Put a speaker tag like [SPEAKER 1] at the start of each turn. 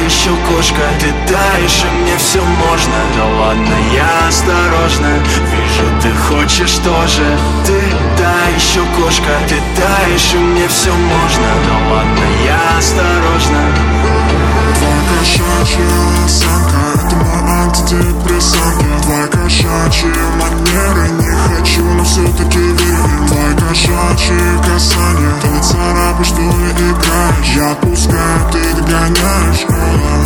[SPEAKER 1] еще кошка, ты таешь, и мне все можно. Да ладно, я осторожно, вижу, ты хочешь тоже. Ты та еще кошка, ты таешь, и мне все можно. Да ладно, я осторожно.
[SPEAKER 2] Твоя кошачья осанка — это мой антидепрессант. Твои кошачьи манеры, не хочу, но все-таки верю. Твои кошачьи касания, то ли царапаешь, что ли играешь. Я отпускаю, ты догоняешь.